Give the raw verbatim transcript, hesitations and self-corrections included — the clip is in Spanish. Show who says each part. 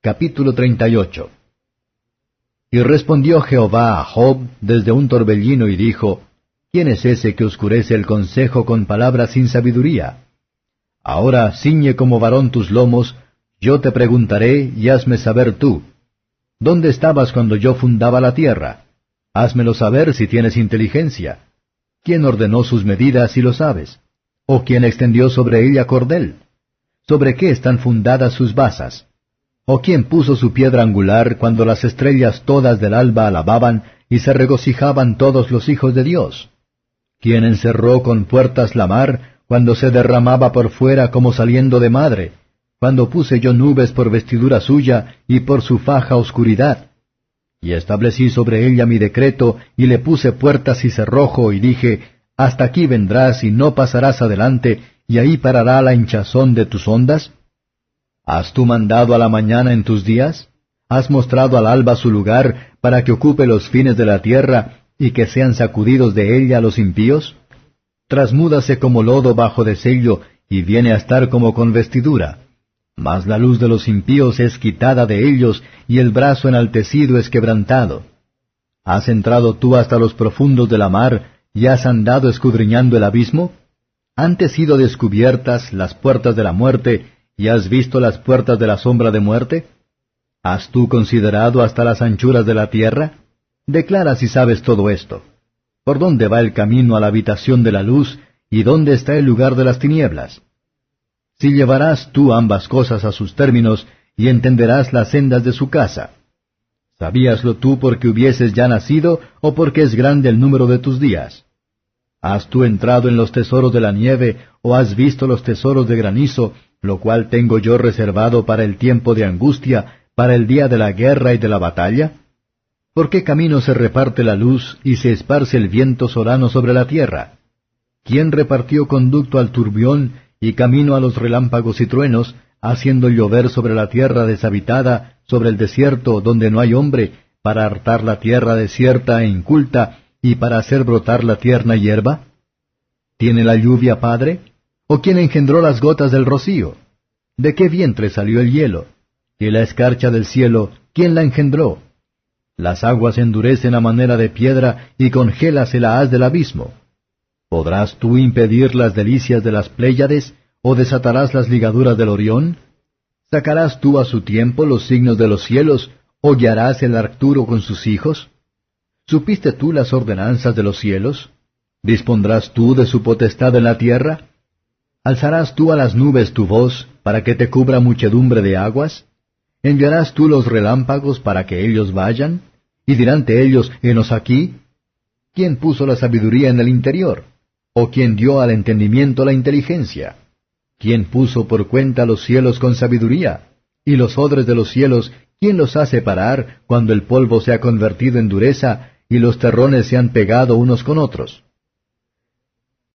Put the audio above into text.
Speaker 1: Capítulo treinta y ocho. Y respondió Jehová a Job desde un torbellino y dijo, ¿Quién es ese que oscurece el consejo con palabras sin sabiduría? Ahora ciñe como varón tus lomos, yo te preguntaré y hazme saber tú. ¿Dónde estabas cuando yo fundaba la tierra? Házmelo saber si tienes inteligencia. ¿Quién ordenó sus medidas si lo sabes? ¿O quién extendió sobre ella cordel? ¿Sobre qué están fundadas sus basas? ¿O quién puso su piedra angular cuando las estrellas todas del alba alababan y se regocijaban todos los hijos de Dios? ¿Quién encerró con puertas la mar cuando se derramaba por fuera como saliendo de madre, cuando puse yo nubes por vestidura suya y por su faja oscuridad? Y establecí sobre ella mi decreto y le puse puertas y cerrojo y dije, hasta aquí vendrás y no pasarás adelante, y ahí parará la hinchazón de tus ondas. ¿Has tú mandado a la mañana en tus días? ¿Has mostrado al alba su lugar para que ocupe los fines de la tierra y que sean sacudidos de ella los impíos? Trasmúdase como lodo bajo de sello y viene a estar como con vestidura. Mas la luz de los impíos es quitada de ellos y el brazo enaltecido es quebrantado. ¿Has entrado tú hasta los profundos de la mar y has andado escudriñando el abismo? ¿Han te sido descubiertas las puertas de la muerte y has visto las puertas de la sombra de muerte? ¿Has tú considerado hasta las anchuras de la tierra? Declara si sabes todo esto. ¿Por dónde va el camino a la habitación de la luz, y dónde está el lugar de las tinieblas? Si llevarás tú ambas cosas a sus términos, y entenderás las sendas de su casa. ¿Sabíaslo tú porque hubieses ya nacido, o porque es grande el número de tus días? ¿Has tú entrado en los tesoros de la nieve, o has visto los tesoros de granizo, lo cual tengo yo reservado para el tiempo de angustia, para el día de la guerra y de la batalla? ¿Por qué camino se reparte la luz y se esparce el viento solano sobre la tierra? ¿Quién repartió conducto al turbión y camino a los relámpagos y truenos, haciendo llover sobre la tierra deshabitada, sobre el desierto donde no hay hombre, para hartar la tierra desierta e inculta, y para hacer brotar la tierna hierba? ¿Tiene la lluvia padre? ¿O quién engendró las gotas del rocío? ¿De qué vientre salió el hielo? ¿Y la escarcha del cielo, quién la engendró? Las aguas endurecen a manera de piedra, y congélase la haz del abismo. ¿Podrás tú impedir las delicias de las Pléyades, o desatarás las ligaduras del Orión? ¿Sacarás tú a su tiempo los signos de los cielos, o guiarás el Arcturo con sus hijos? ¿Supiste tú las ordenanzas de los cielos? ¿Dispondrás tú de su potestad en la tierra? ¿Alzarás tú a las nubes tu voz, para que te cubra muchedumbre de aguas? ¿Enviarás tú los relámpagos para que ellos vayan? ¿Y dirán de ellos, henos aquí? ¿Quién puso la sabiduría en el interior? ¿O quién dio al entendimiento la inteligencia? ¿Quién puso por cuenta los cielos con sabiduría? ¿Y los odres de los cielos, quién los hace parar cuando el polvo se ha convertido en dureza, y los terrones se han pegado unos con otros?